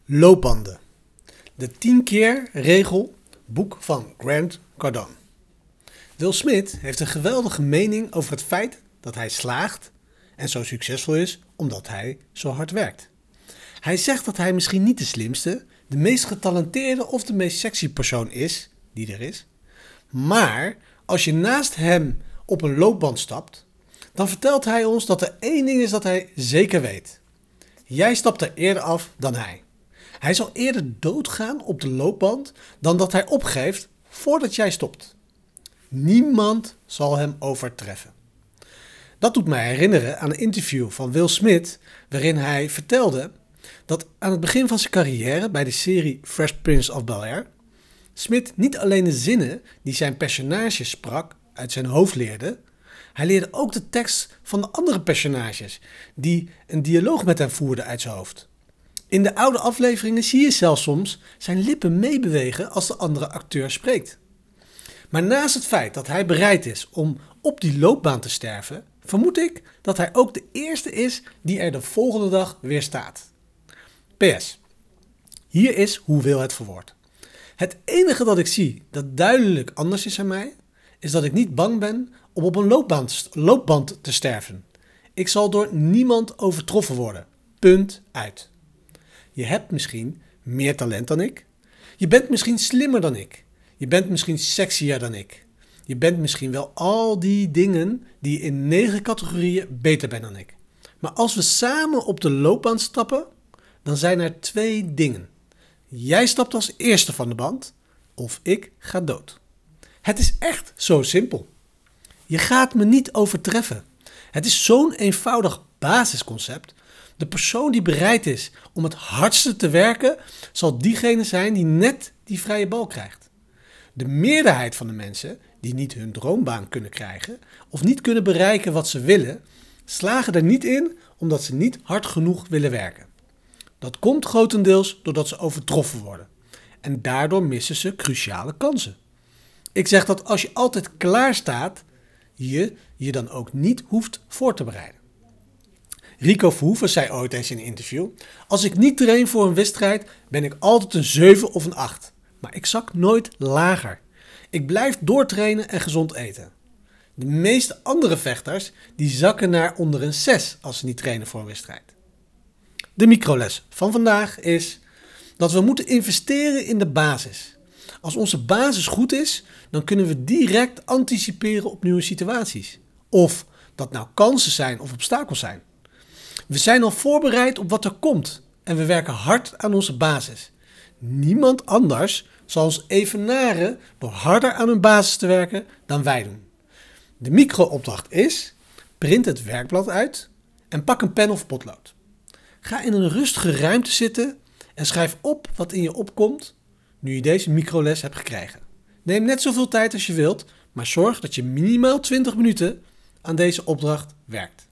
Loopbanden. De 10 keer regel, boek van Grant Cardone. Will Smith heeft een geweldige mening over het feit dat hij slaagt en zo succesvol is omdat hij zo hard werkt. Hij zegt dat hij misschien niet de slimste, de meest getalenteerde of de meest sexy persoon is die er is. Maar als je naast hem op een loopband stapt, dan vertelt hij ons dat er één ding is dat hij zeker weet. Jij stapt er eerder af dan hij. Hij zal eerder doodgaan op de loopband dan dat hij opgeeft voordat jij stopt. Niemand zal hem overtreffen. Dat doet mij herinneren aan een interview van Will Smith waarin hij vertelde dat aan het begin van zijn carrière bij de serie Fresh Prince of Bel-Air Smith niet alleen de zinnen die zijn personage sprak uit zijn hoofd leerde, hij leerde ook de tekst van de andere personages die een dialoog met hem voerden uit zijn hoofd. In de oude afleveringen zie je zelfs soms zijn lippen meebewegen als de andere acteur spreekt. Maar naast het feit dat hij bereid is om op die loopbaan te sterven, vermoed ik dat hij ook de eerste is die er de volgende dag weer staat. PS. Hier is hoe Will het verwoordt. Het enige dat ik zie dat duidelijk anders is aan mij, is dat ik niet bang ben om op een loopband te sterven. Ik zal door niemand overtroffen worden. Punt uit. Je hebt misschien meer talent dan ik. Je bent misschien slimmer dan ik. Je bent misschien sexier dan ik. Je bent misschien wel al die dingen die je in 9 categorieën beter bent dan ik. Maar als we samen op de loopbaan stappen, dan zijn er 2 dingen. Jij stapt als eerste van de band of ik ga dood. Het is echt zo simpel. Je gaat me niet overtreffen. Het is zo'n eenvoudig basisconcept. De persoon die bereid is om het hardste te werken, zal diegene zijn die net die vrije bal krijgt. De meerderheid van de mensen die niet hun droombaan kunnen krijgen of niet kunnen bereiken wat ze willen, slagen er niet in omdat ze niet hard genoeg willen werken. Dat komt grotendeels doordat ze overtroffen worden. En daardoor missen ze cruciale kansen. Ik zeg dat als je altijd klaar staat, je dan ook niet hoeft voor te bereiden. Rico Verhoeven zei ooit eens in een interview: als ik niet train voor een wedstrijd, ben ik altijd een 7 of een 8. Maar ik zak nooit lager. Ik blijf doortrainen en gezond eten. De meeste andere vechters die zakken naar onder een 6 als ze niet trainen voor een wedstrijd. De microles van vandaag is dat we moeten investeren in de basis. Als onze basis goed is, dan kunnen we direct anticiperen op nieuwe situaties. Of dat nou kansen zijn of obstakels zijn. We zijn al voorbereid op wat er komt en we werken hard aan onze basis. Niemand anders zal ons evenaren door harder aan hun basis te werken dan wij doen. De micro-opdracht is: print het werkblad uit en pak een pen of potlood. Ga in een rustige ruimte zitten en schrijf op wat in je opkomt nu je deze microles hebt gekregen. Neem net zoveel tijd als je wilt, maar zorg dat je minimaal 20 minuten aan deze opdracht werkt.